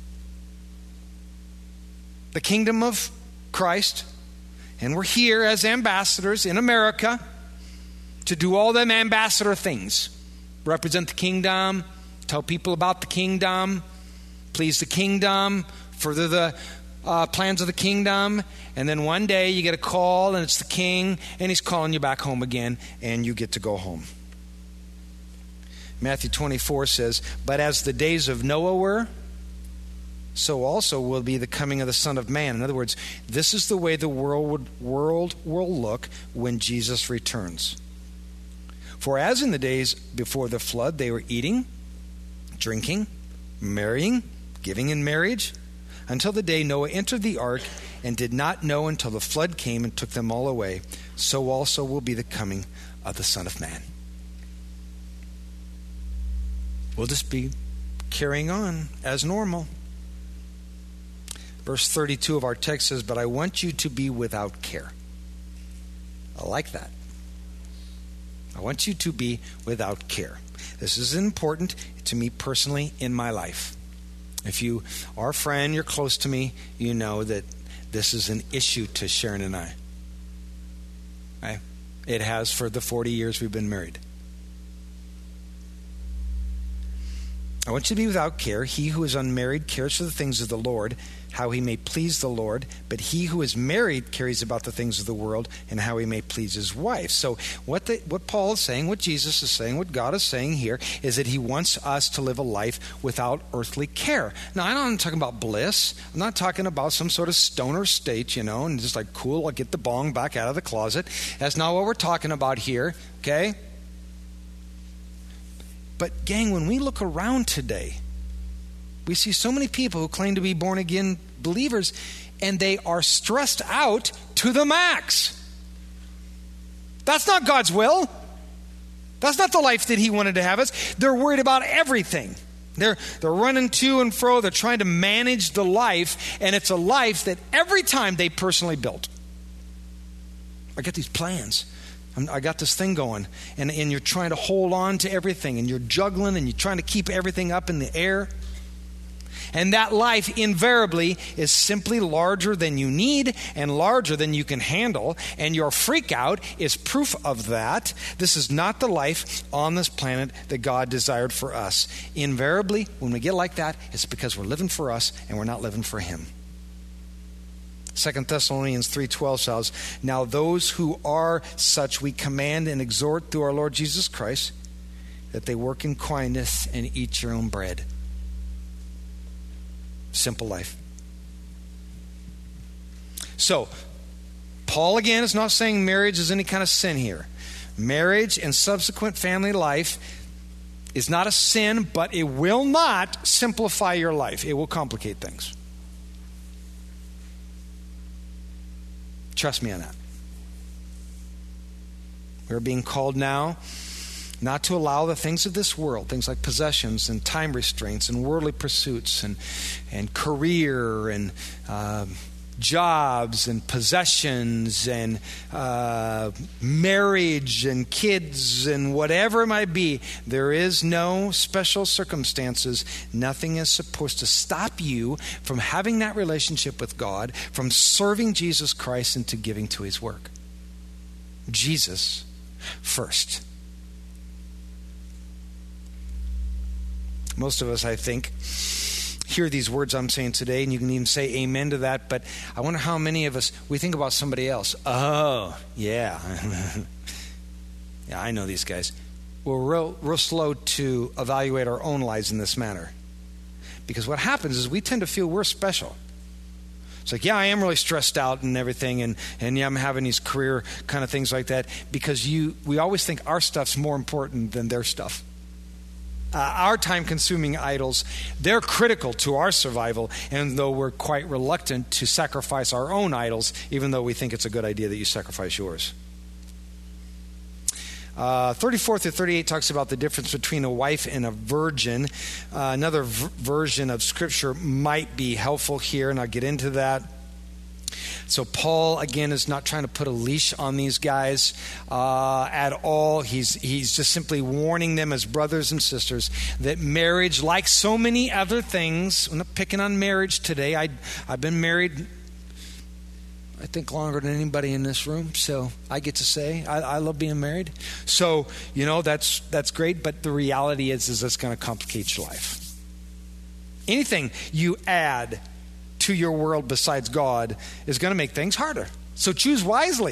the kingdom of Christ, and we're here as ambassadors in America to do all them ambassador things. Represent the kingdom, tell people about the kingdom, please the kingdom, further the plans of the kingdom, and then one day you get a call and it's the king and he's calling you back home again and you get to go home. Matthew 24 says, "But as the days of Noah were, so also will be the coming of the Son of Man." In other words, this is the way the world will look when Jesus returns. "For as in the days before the flood, they were eating, drinking, marrying, giving in marriage, until the day Noah entered the ark and did not know until the flood came and took them all away, so also will be the coming of the Son of Man." We'll just be carrying on as normal. Verse 32 of our text says, "But I want you to be without care." I like that. I want you to be without care. This is important to me personally in my life. If you are a friend, you're close to me, you know that this is an issue to Sharon and I. Right? It has for the 40 years we've been married. "I want you to be without care. He who is unmarried cares for the things of the Lord, how he may please the Lord. But he who is married cares about the things of the world and how he may please his wife." So what Paul is saying, what Jesus is saying, what God is saying here is that he wants us to live a life without earthly care. Now, I'm not talking about bliss. I'm not talking about some sort of stoner state, and just like, cool, I'll get the bong back out of the closet. That's not what we're talking about here, okay? But gang, when we look around today, we see so many people who claim to be born-again believers, and they are stressed out to the max. That's not God's will. That's not the life that he wanted to have us. They're worried about everything. They're running to and fro. They're trying to manage the life, and it's a life that every time they personally built. I got these plans. I got this thing going, and you're trying to hold on to everything, and you're juggling, and you're trying to keep everything up in the air. And that life invariably is simply larger than you need and larger than you can handle, and your freak out is proof of that. This is not the life on this planet that God desired for us. Invariably, when we get like that, it's because we're living for us and we're not living for him. 2 Thessalonians 3:12 says, "Now those who are such we command and exhort through our Lord Jesus Christ, that they work in quietness and eat your own bread." Simple life. So, Paul again is not saying marriage is any kind of sin here. Marriage and subsequent family life is not a sin, but it will not simplify your life. It will complicate things. Trust me on that. We're being called now not to allow the things of this world, things like possessions and time restraints and worldly pursuits and career and jobs and possessions and marriage and kids and whatever it might be. There is no special circumstances. Nothing is supposed to stop you from having that relationship with God, from serving Jesus Christ and to giving to his work. Jesus first. Most of us, I think, hear these words I'm saying today, and you can even say amen to that, but I wonder how many of us, we think about somebody else. Oh, yeah. Yeah, I know these guys. We're real slow to evaluate our own lives in this manner. Because what happens is we tend to feel we're special. It's like, yeah, I am really stressed out and everything, and yeah, I'm having these career kind of things like that, because we always think our stuff's more important than their stuff. Our time-consuming idols, they're critical to our survival, and though we're quite reluctant to sacrifice our own idols, even though we think it's a good idea that you sacrifice yours. 34 through 38 talks about the difference between a wife and a virgin. Another version of Scripture might be helpful here, and I'll get into that. So Paul, again, is not trying to put a leash on these guys at all. He's just simply warning them as brothers and sisters that marriage, like so many other things, I'm not picking on marriage today. I've been married, I think, longer than anybody in this room, so I get to say I love being married. So, that's great, but the reality is it's going to complicate your life. Anything you add to your world besides God is going to make things harder. So choose wisely.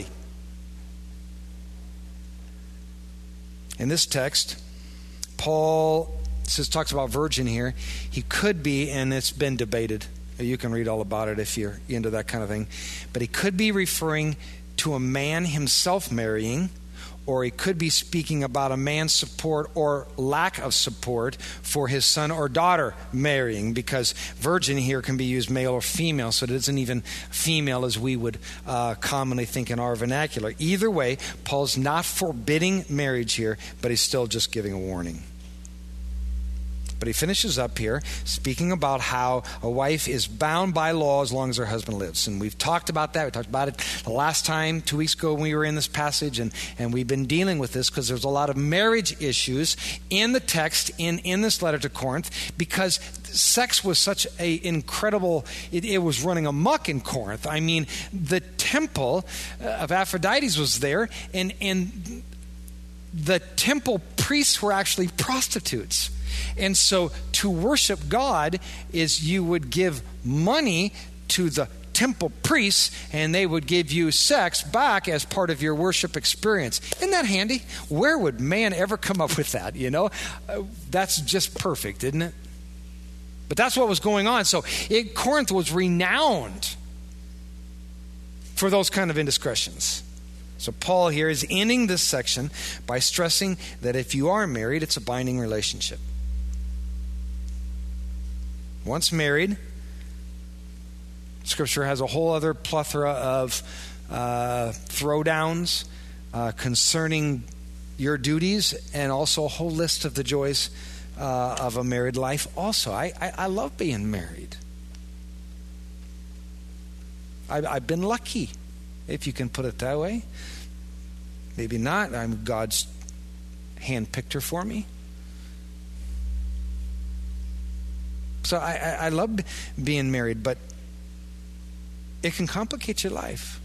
In this text, Paul talks about virgin here. He could be, and it's been debated. You can read all about it if you're into that kind of thing. But he could be referring to a man himself marrying, or he could be speaking about a man's support or lack of support for his son or daughter marrying, because virgin here can be used male or female, so it isn't even female as we would commonly think in our vernacular. Either way, Paul's not forbidding marriage here, but he's still just giving a warning. But he finishes up here speaking about how a wife is bound by law as long as her husband lives. And we've talked about that. We talked about it the last time, 2 weeks ago when we were in this passage. And we've been dealing with this because there's a lot of marriage issues in the text in this letter to Corinth, because sex was such an incredible, it was running amok in Corinth. I mean, the temple of Aphrodite was there, and the temple priests were actually prostitutes. And so to worship God is you would give money to the temple priests, and they would give you sex back as part of your worship experience. Isn't that handy? Where would man ever come up with that, That's just perfect, isn't it? But that's what was going on. So Corinth was renowned for those kind of indiscretions. So Paul here is ending this section by stressing that if you are married, it's a binding relationship. Once married, Scripture has a whole other plethora of throwdowns concerning your duties, and also a whole list of the joys of a married life. Also, I love being married. I've been lucky, if you can put it that way. Maybe not. God's hand-picked her for me. So I love being married, but it can complicate your life.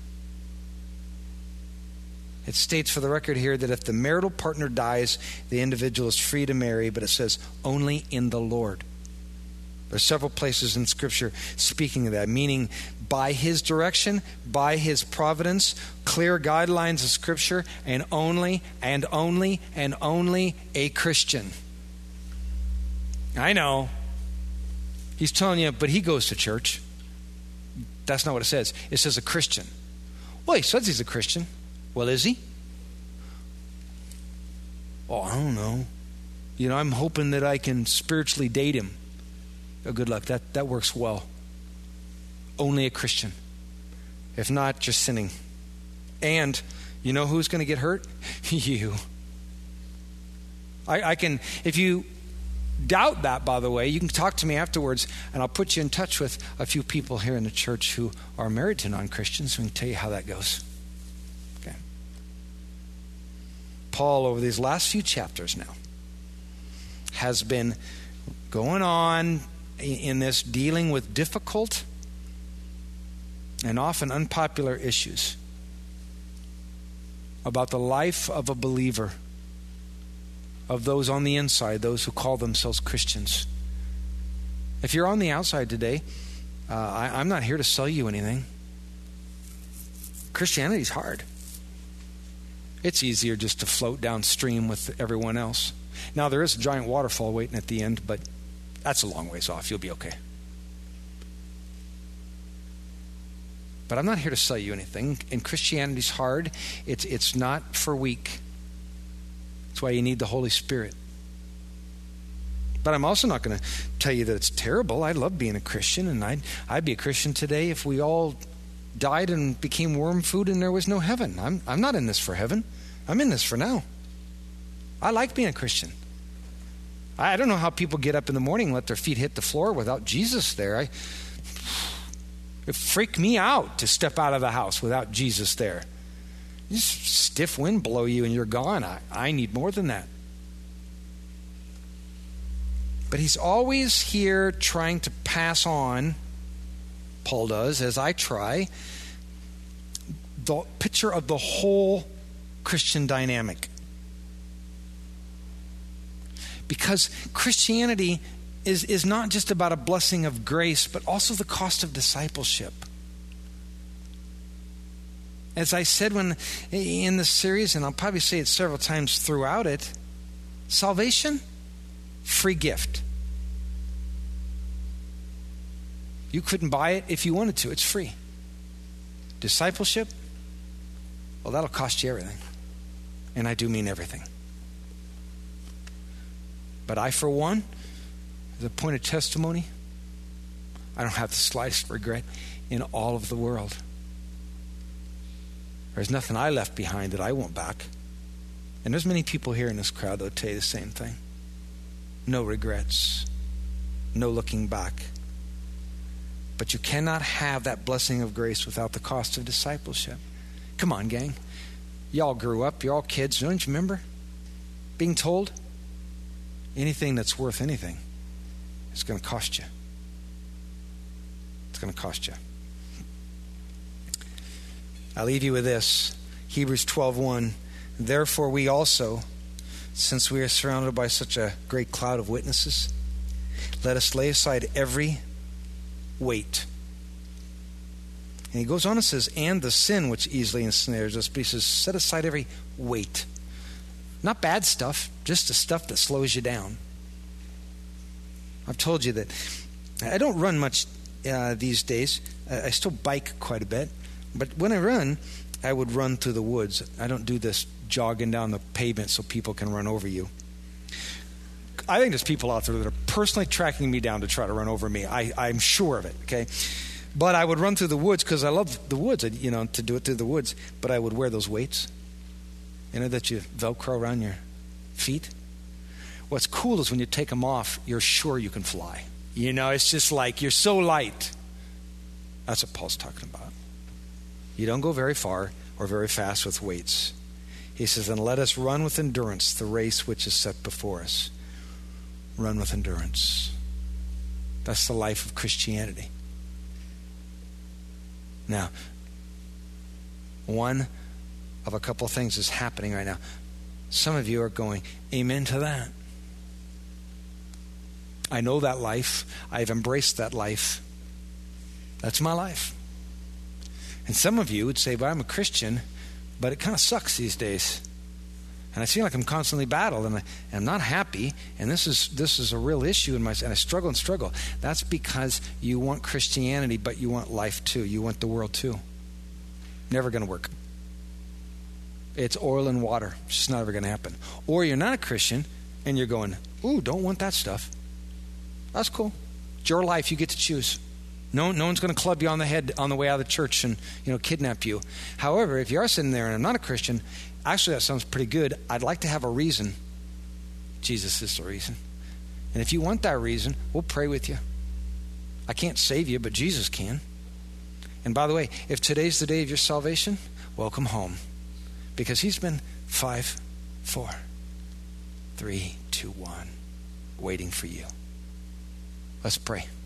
It states for the record here that if the marital partner dies, the individual is free to marry, but it says only in the Lord. There's several places in Scripture speaking of that, meaning by His direction, by His providence, clear guidelines of Scripture, and only a Christian. I know. He's telling you, but he goes to church. That's not what it says. It says a Christian. Well, he says he's a Christian. Well, is he? Oh, I don't know. I'm hoping that I can spiritually date him. Oh, good luck. That works well. Only a Christian. If not, you're sinning. And you know who's going to get hurt? You. I can, if you doubt that, by the way, you can talk to me afterwards, and I'll put you in touch with a few people here in the church who are married to non-Christians, so we can tell you how that goes. Okay. Paul, over these last few chapters now, has been going on in this, dealing with difficult and often unpopular issues about the life of a believer, of those on the inside, those who call themselves Christians. If you're on the outside today, I'm not here to sell you anything. Christianity's hard. It's easier just to float downstream with everyone else. Now, there is a giant waterfall waiting at the end, but that's a long ways off. You'll be okay. But I'm not here to sell you anything. And Christianity's hard. It's not for weak. That's why you need the Holy Spirit. But I'm also not going to tell you that it's terrible. I love being a Christian, and I'd be a Christian today if we all died and became worm food and there was no heaven. I'm not in this for heaven. I'm in this for now. I like being a Christian. I don't know how people get up in the morning and let their feet hit the floor without Jesus there. It freaked me out to step out of the house without Jesus there. Just stiff wind blow you and you're gone. I need more than that. But he's always here trying to pass on, Paul does, as I try, the picture of the whole Christian dynamic. Because Christianity is not just about a blessing of grace, but also the cost of discipleship. As I said in the series, and I'll probably say it several times throughout it, salvation, free gift. You couldn't buy it if you wanted to. It's free. Discipleship, well, that'll cost you everything. And I do mean everything. But I, for one, as a point of testimony, I don't have the slightest regret in all of the world. There's nothing I left behind that I want back. And there's many people here in this crowd that will tell you the same thing. No regrets. No looking back. But you cannot have that blessing of grace without the cost of discipleship. Come on, gang. Y'all grew up. You're all kids. Don't you remember being told anything that's worth anything is going to cost you? It's going to cost you. I'll leave you with this. Hebrews 12:1. Therefore we also, since we are surrounded by such a great cloud of witnesses, let us lay aside every weight. And he goes on and says, and the sin which easily ensnares us. But he says, set aside every weight. Not bad stuff, just the stuff that slows you down. I've told you that I don't run much these days. I still bike quite a bit. But when I run, I would run through the woods. I don't do this jogging down the pavement so people can run over you. I think there's people out there that are personally tracking me down to try to run over me. I'm sure of it, okay? But I would run through the woods because I love the woods, to do it through the woods. But I would wear those weights, that you Velcro around your feet. What's cool is when you take them off, you're sure you can fly. It's just like you're so light. That's what Paul's talking about. You don't go very far or very fast with weights. He says, and let us run with endurance the race which is set before us. Run with endurance. That's the life of Christianity. Now, one of a couple of things is happening right now. Some of you are going, amen to that. I know that life. I've embraced that life. That's my life. And some of you would say, but I'm a Christian, but it kind of sucks these days. And I feel like I'm constantly battled, and I'm not happy, and this is a real issue in my, and I struggle and struggle. That's because you want Christianity, but you want life too. You want the world too. Never going to work. It's oil and water. It's just not ever going to happen. Or you're not a Christian, and you're going, ooh, don't want that stuff. That's cool. It's your life. You get to choose. No one's going to club you on the head on the way out of the church and kidnap you. However, if you are sitting there and I'm not a Christian, actually that sounds pretty good. I'd like to have a reason. Jesus is the reason. And if you want that reason, we'll pray with you. I can't save you, but Jesus can. And by the way, if today's the day of your salvation, welcome home. Because he's been 5, 4, 3, 2, 1 waiting for you. Let's pray.